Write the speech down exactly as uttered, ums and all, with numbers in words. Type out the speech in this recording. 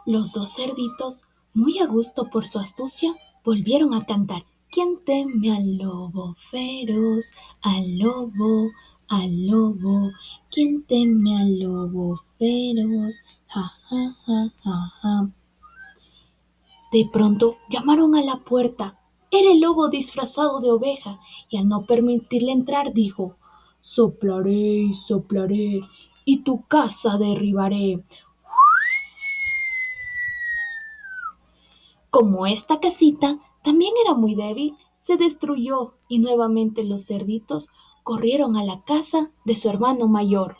Los dos cerditos, muy a gusto por su astucia, volvieron a cantar. ¿Quién teme al lobo feroz? Al lobo, al lobo. ¿Quién teme al lobo feroz? Ja, ja, ja, ja, ja. De pronto llamaron a la puerta. Era el lobo disfrazado de oveja y al no permitirle entrar dijo: Soplaré y soplaré y tu casa derribaré. Como esta casita también era muy débil, se destruyó y nuevamente los cerditos corrieron a la casa de su hermano mayor.